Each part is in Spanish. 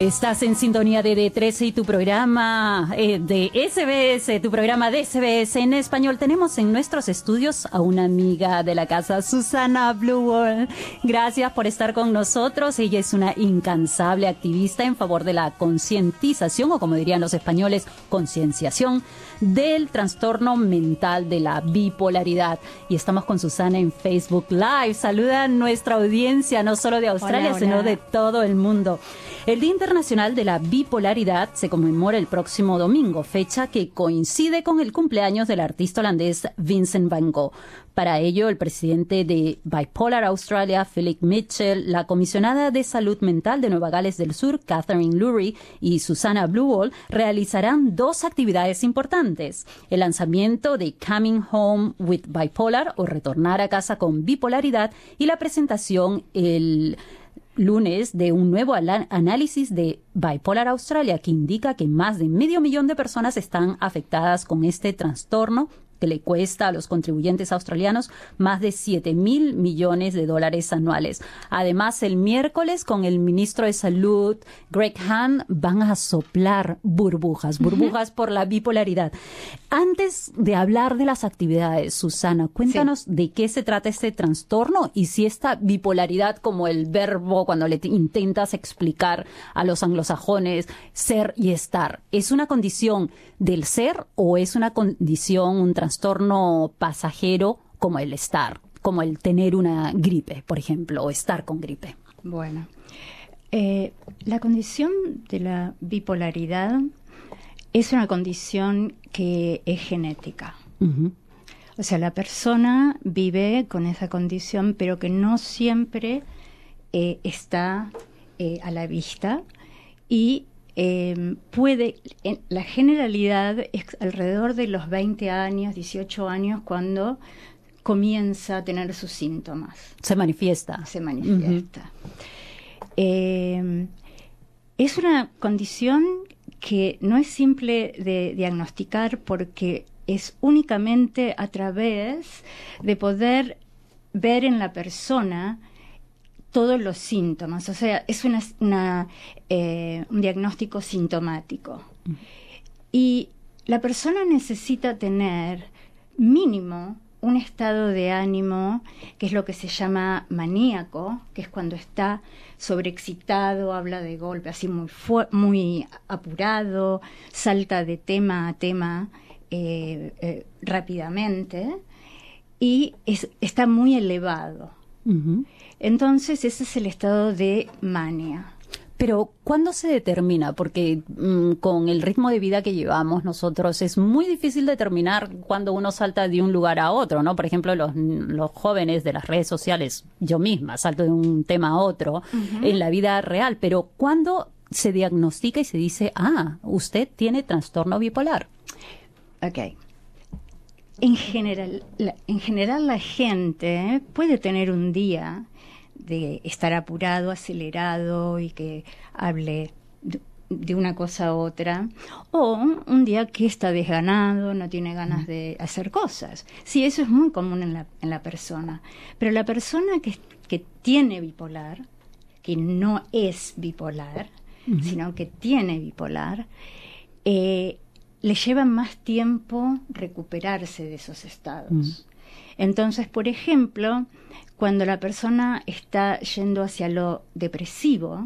Estás en sintonía de D13 y tu programa de SBS, tu programa de SBS en español. Tenemos en nuestros estudios a una amiga de la casa, Susana Bluewall. Gracias por estar con nosotros. Ella es una incansable activista en favor de la concientización, o como dirían los españoles, concienciación del trastorno mental de la bipolaridad. Y estamos con Susana en Facebook Live. Saluda a nuestra audiencia, no solo de Australia, sino de todo el mundo. El Día Internacional de la Bipolaridad se conmemora el próximo domingo, fecha que coincide con el cumpleaños del artista holandés Vincent van Gogh. Para ello, el presidente de Bipolar Australia, Philip Mitchell, la comisionada de Salud Mental de Nueva Gales del Sur, Catherine Lurie, y Susana Bluewall realizarán dos actividades importantes: el lanzamiento de Coming Home with Bipolar, o Retornar a casa con bipolaridad, y la presentación el lunes de un nuevo análisis de Bipolar Australia, que indica que más de 500,000 de personas están afectadas con este trastorno, que le cuesta a los contribuyentes australianos más de 7,000 millones de dólares anuales. Además, el miércoles, con el ministro de Salud, Greg Hunt, van a soplar burbujas por la bipolaridad. Antes de hablar de las actividades, Susana, cuéntanos de qué se trata este trastorno y si esta bipolaridad, como el verbo cuando le intentas explicar a los anglosajones, ser y estar, ¿es una condición del ser o es una condición, un trastorno pasajero como el estar, como el tener una gripe, por ejemplo, o estar con gripe? Bueno, la condición de la bipolaridad es una condición que es genética. Uh-huh. O sea, la persona vive con esa condición, pero que no siempre está a la vista, y la generalidad es alrededor de los 20 años, 18 años, cuando comienza a tener sus síntomas. Se manifiesta. Uh-huh. Es una condición que no es simple de diagnosticar, porque es únicamente a través de poder ver en la persona todos los síntomas. O sea, es un diagnóstico sintomático. Uh-huh. Y la persona necesita tener mínimo un estado de ánimo que es lo que se llama maníaco, que es cuando está sobreexcitado, habla de golpe, así muy apurado, salta de tema a tema rápidamente, y está muy elevado. Uh-huh. Entonces, ese es el estado de mania. Pero, ¿cuándo se determina? Porque con el ritmo de vida que llevamos nosotros es muy difícil determinar cuándo uno salta de un lugar a otro, ¿no? Por ejemplo, los jóvenes de las redes sociales, yo misma salto de un tema a otro, uh-huh, en la vida real. Pero, ¿cuándo se diagnostica y se dice, usted tiene trastorno bipolar? Ok. En general, la gente puede tener un día de estar apurado, acelerado, y que hable de una cosa a otra, o un día que está desganado, no tiene ganas de hacer cosas. Sí, eso es muy común en la persona. Pero la persona que tiene bipolar, que no es bipolar, uh-huh, sino que tiene bipolar, le lleva más tiempo recuperarse de esos estados. Uh-huh. Entonces, por ejemplo, cuando la persona está yendo hacia lo depresivo,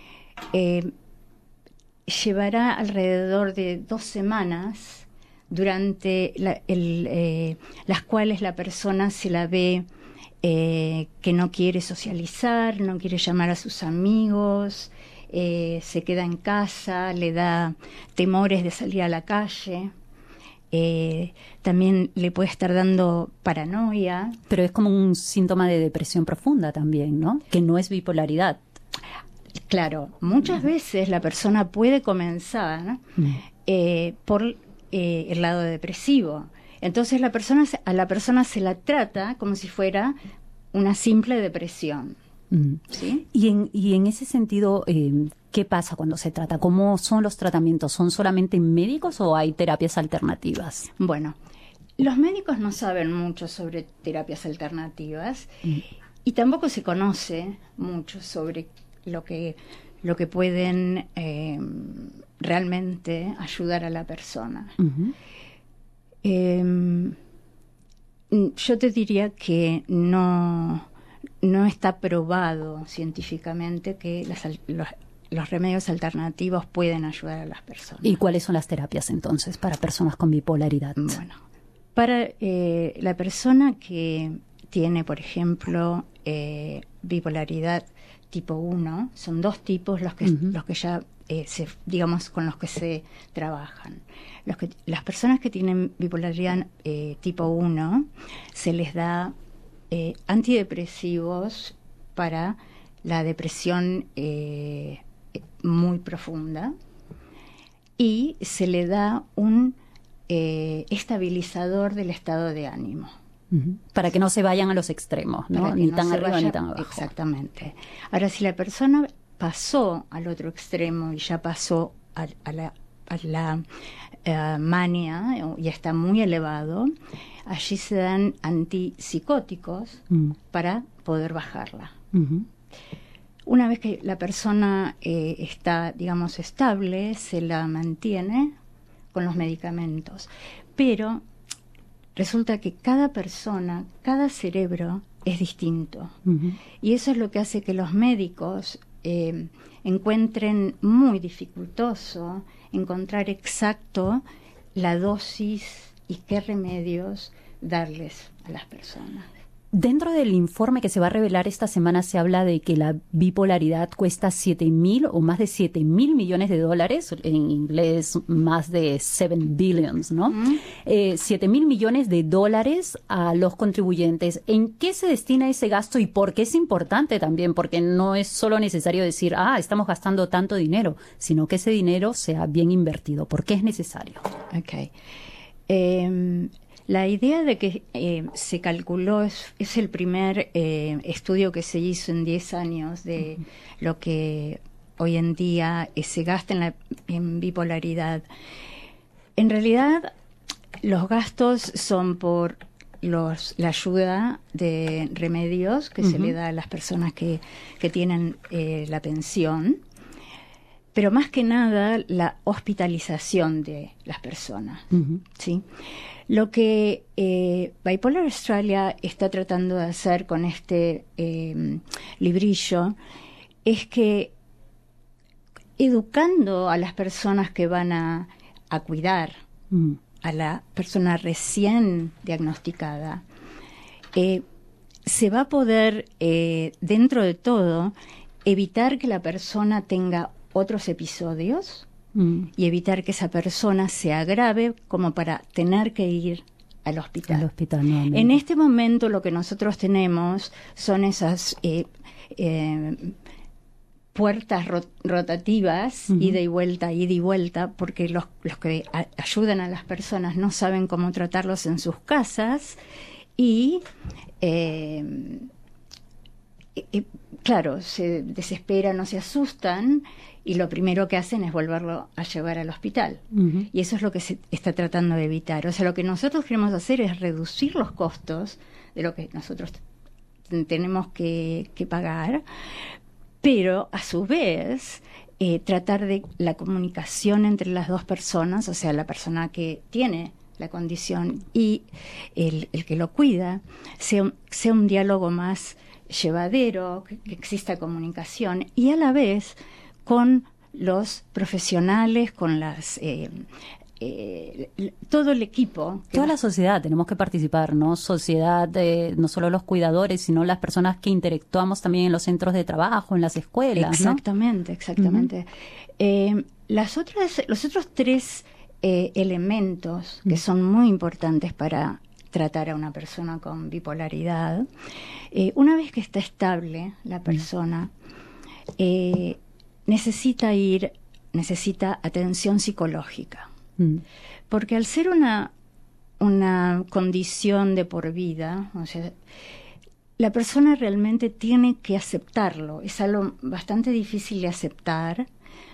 llevará alrededor de 2 semanas durante las cuales la persona se la ve que no quiere socializar, no quiere llamar a sus amigos, se queda en casa, le da temores de salir a la calle. También le puede estar dando paranoia. Pero es como un síntoma de depresión profunda también, ¿no? Que no es bipolaridad. Claro, muchas veces la persona puede comenzar por el lado depresivo. Entonces a la persona se la trata como si fuera una simple depresión. ¿Sí? Y en ese sentido, ¿qué pasa cuando se trata? ¿Cómo son los tratamientos? ¿Son solamente médicos o hay terapias alternativas? Bueno, los médicos no saben mucho sobre terapias alternativas, y tampoco se conoce mucho sobre lo que lo que pueden realmente ayudar a la persona. Yo te diría que no está probado científicamente que los remedios alternativos pueden ayudar a las personas. ¿Y cuáles son las terapias entonces para personas con bipolaridad? Bueno, para la persona que tiene, por ejemplo, bipolaridad tipo 1, son 2 tipos los que ya digamos con los que se trabajan. Las personas que tienen bipolaridad tipo 1 se les da antidepresivos para la depresión muy profunda, y se le da un estabilizador del estado de ánimo. Para que no se vayan a los extremos, ¿no? Ni tan arriba ni tan abajo. Exactamente. Ahora, si la persona pasó al otro extremo y ya pasó a la mania y está muy elevado, allí se dan antipsicóticos para poder bajarla. Una vez que la persona está, digamos, estable, se la mantiene con los medicamentos. Pero resulta que cada persona, cada cerebro es distinto. Y eso es lo que hace que los médicos encuentren muy dificultoso encontrar exacto la dosis y qué remedios darles a las personas. Dentro del informe que se va a revelar esta semana se habla de que la bipolaridad cuesta 7.000 o más de 7.000 millones de dólares, en inglés más de 7 billions, ¿no? 7.000 millones de dólares a los contribuyentes. ¿En qué se destina ese gasto y por qué es importante también? Porque no es solo necesario decir, estamos gastando tanto dinero, sino que ese dinero sea bien invertido. ¿Por qué es necesario? Okay. La idea de que se calculó, es el primer estudio que se hizo en 10 años de lo que hoy en día se gasta en bipolaridad. En realidad, los gastos son por la ayuda de remedios que se le da a las personas que tienen la pensión, pero más que nada la hospitalización de las personas, ¿sí? Lo que Bipolar Australia está tratando de hacer con este librillo es que, educando a las personas que van a cuidar a la persona recién diagnosticada, se va a poder, dentro de todo, evitar que la persona tenga otros episodios y evitar que esa persona se agrave como para tener que ir al hospital. Al hospital, no. En este momento lo que nosotros tenemos son esas puertas rotativas, ida y vuelta, porque los que ayudan a las personas no saben cómo tratarlos en sus casas y claro, se desesperan o se asustan y lo primero que hacen es volverlo a llevar al hospital. Y eso es lo que se está tratando de evitar. O sea, lo que nosotros queremos hacer es reducir los costos de lo que nosotros tenemos que pagar, pero a su vez tratar de la comunicación entre las dos personas, o sea, la persona que tiene la condición y el que lo cuida, sea un diálogo más llevadero, que exista comunicación, y a la vez con los profesionales, con todo el equipo. Toda la sociedad tenemos que participar, ¿no? Sociedad, no solo los cuidadores, sino las personas que interactuamos también en los centros de trabajo, en las escuelas. Exactamente, ¿no? Exactamente. Los otros 3 elementos que son muy importantes para tratar a una persona con bipolaridad, una vez que está estable la persona, necesita atención psicológica. Porque al ser una condición de por vida, o sea, la persona realmente tiene que aceptarlo. Es algo bastante difícil de aceptar.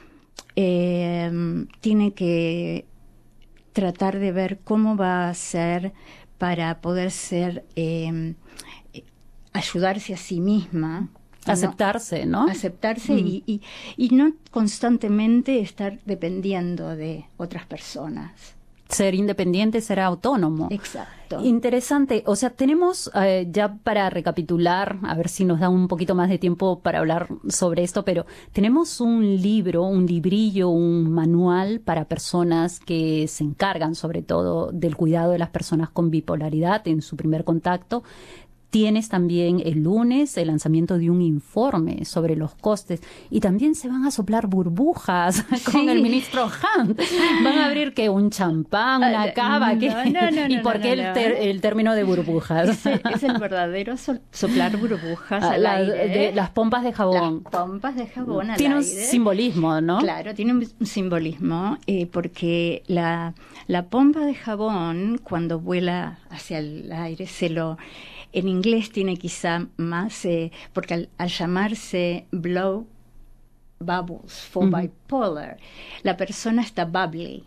Tiene que tratar de ver cómo va a hacer para poder ayudarse a sí misma Aceptarse, ¿no? Aceptarse y no constantemente estar dependiendo de otras personas. Ser independiente, ser autónomo. Exacto. Interesante. O sea, tenemos, ya para recapitular, a ver si nos da un poquito más de tiempo para hablar sobre esto, pero tenemos un libro, un librillo, un manual para personas que se encargan sobre todo del cuidado de las personas con bipolaridad en su primer contacto. Tienes también el lunes el lanzamiento de un informe sobre los costes y también se van a soplar burbujas con el ministro Hunt. Van a abrir que un champán, una cava. ¿Y por qué el término de burbujas? Es el verdadero soplar burbujas al aire. De las pompas de jabón. Las pompas de jabón al aire. Tiene un simbolismo, ¿no? Claro, tiene un simbolismo porque la pompa de jabón cuando vuela hacia el aire en inglés tiene quizá más, porque al llamarse blow bubbles for bipolar, la persona está bubbly,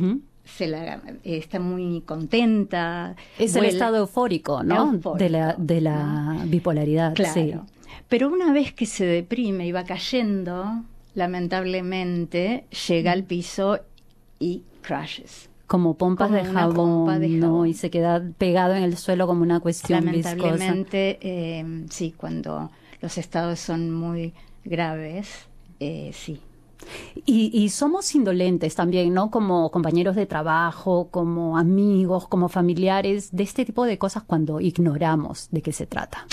está muy contenta. Es el estado eufórico, ¿no? De la bipolaridad. Claro. Sí. Pero una vez que se deprime y va cayendo, lamentablemente llega al piso y crashes. Como pompas de jabón, ¿no? Y se queda pegado en el suelo como una cuestión lamentablemente, sí, cuando los estados son muy graves, sí. Y somos indolentes también, ¿no? Como compañeros de trabajo, como amigos, como familiares, de este tipo de cosas cuando ignoramos de qué se trata.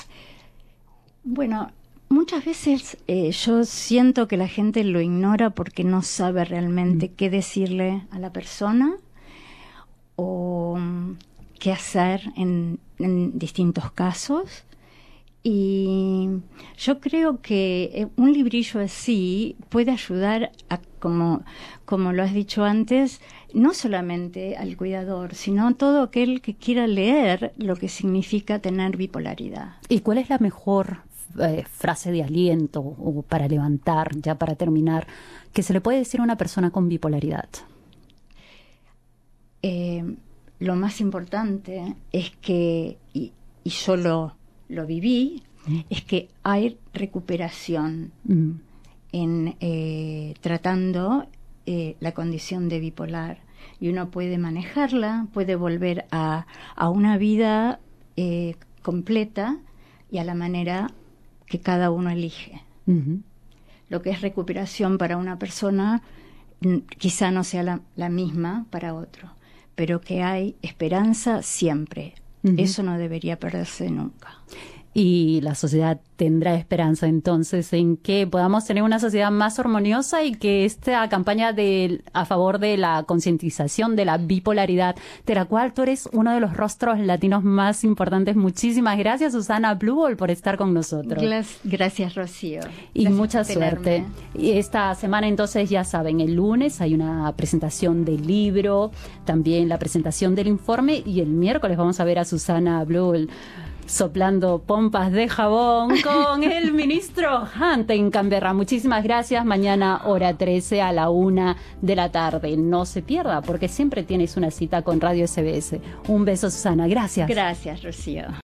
Bueno, muchas veces yo siento que la gente lo ignora porque no sabe realmente qué decirle a la persona o qué hacer en distintos casos. Y yo creo que un librillo así puede ayudar a, como lo has dicho antes, no solamente al cuidador, sino a todo aquel que quiera leer lo que significa tener bipolaridad. ¿Y cuál es la mejor frase de aliento o para levantar, ya para terminar, que se le puede decir a una persona con bipolaridad? Lo más importante es que, y yo lo viví, es que hay recuperación en tratando la condición de bipolar y uno puede manejarla, puede volver a una vida completa y a la manera que cada uno elige. Lo que es recuperación para una persona quizá no sea la misma para otro, pero que hay esperanza siempre. Eso no debería perderse nunca. Y la sociedad tendrá esperanza entonces en que podamos tener una sociedad más armoniosa y que esta campaña a favor de la concientización de la bipolaridad, de la cual tú eres uno de los rostros latinos más importantes. Muchísimas gracias, Susana Bluebold, por estar con nosotros. Gracias, Rocío. Y gracias mucha suerte. Y esta semana entonces, ya saben, el lunes hay una presentación del libro, también la presentación del informe, y el miércoles vamos a ver a Susana Bluebold soplando pompas de jabón con el ministro Hunt en Canberra. Muchísimas gracias. Mañana, hora 13 a la 1 de la tarde. No se pierda, porque siempre tienes una cita con Radio SBS. Un beso, Susana. Gracias. Gracias, Rocío.